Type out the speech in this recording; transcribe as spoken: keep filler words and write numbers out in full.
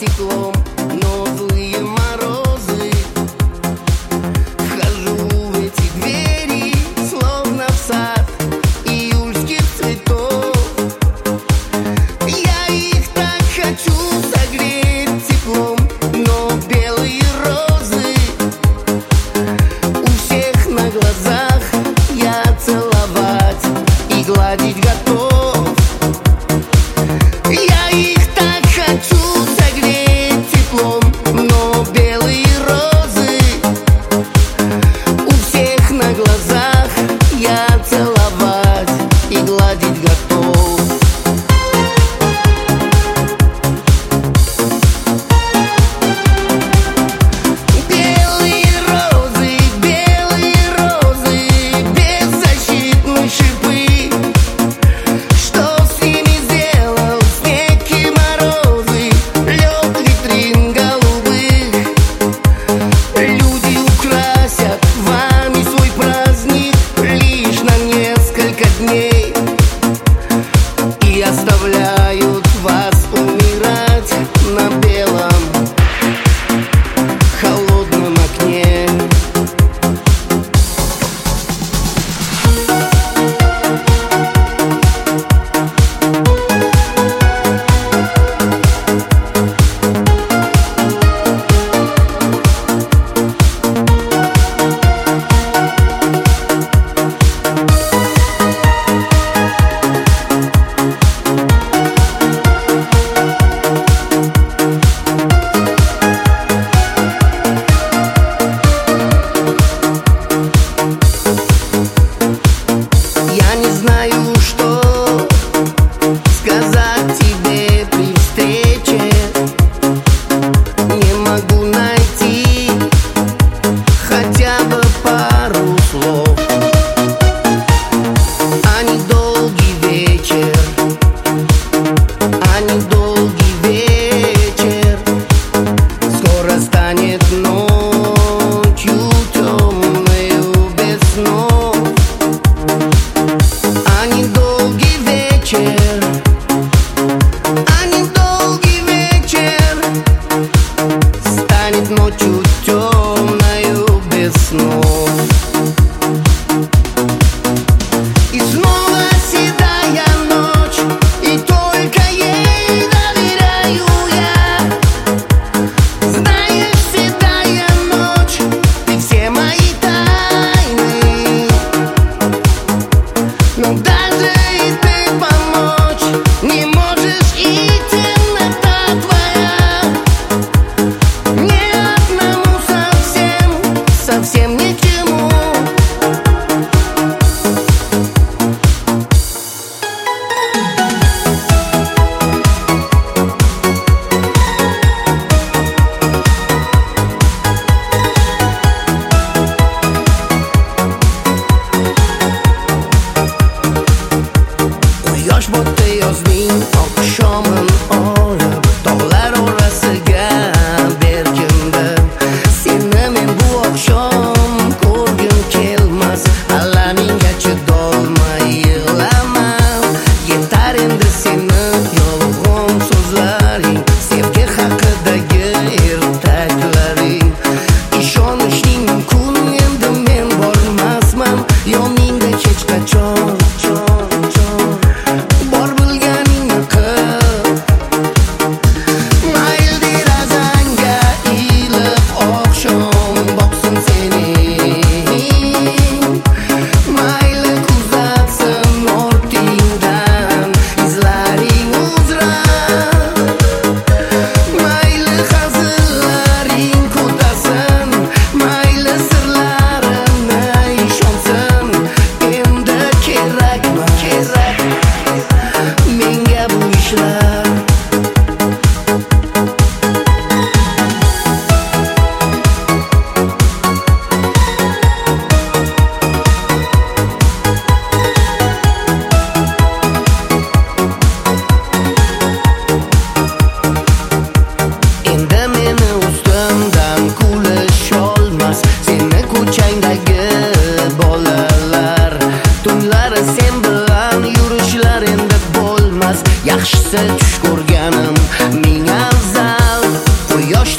теплом, но злые морозы. Вхожу в эти двери, словно в сад июльских цветов. Я их так хочу согреть теплом, но белые розы у всех на глазах я целовать и гладить готов. Я их так хочу согреть теплом, но белые розы у всех на глазах я целовать и гладить готов. Белые розы, белые розы, беззащитные шипы. Что с ними сделал снег и морозы, лед витрин голубых? Люди украсят вами свой праздник лишь на несколько дней и оставляют вас умирать на белом холодном окне. Я не знаю, что сказать тебе при встрече. Не могу найти хотя бы пару слов. А недолгий вечер, а недолгий вечер скоро станет ночью темною без снов. А недолгий вечер, а недолгий вечер станет ночью темною без снов. И снова седая ночь, и только ей доверяю я. Знаешь, седая ночь, ты все мои тайны. Но даже и ты помочь не можешь, и темнота твоя мне одному совсем, совсем ни к чему. Quyosh botayozning oqshomin olib, tog'lar orasiga berkindim. Seni men bu oqshom ko'rgim kelmas, allaningga chidolmay yig'laman. Yetar endi seni yolg'on so'zlaring, sevgi haqidagi ertaklaring. Ishonishning mumkin endi men bormasman yoningda hech qachon. Bor bilganingni qil, mayli derazangga ilib oqshom boqsin sening. Mayli kuzatsin ortingdan izlaring uzra. Mayli hazillaring ko'tasin, mayli sirlarimni ishonsin. Endi kerakmi, kerak menga bu ishlar. Endi meni ustimdan kulisholmas seni ko'changdagi bolalar. Tunlari sen bilan yurishlari endi bo'lmas. Yaxshisi tush ko'rganim ming afzal. yosh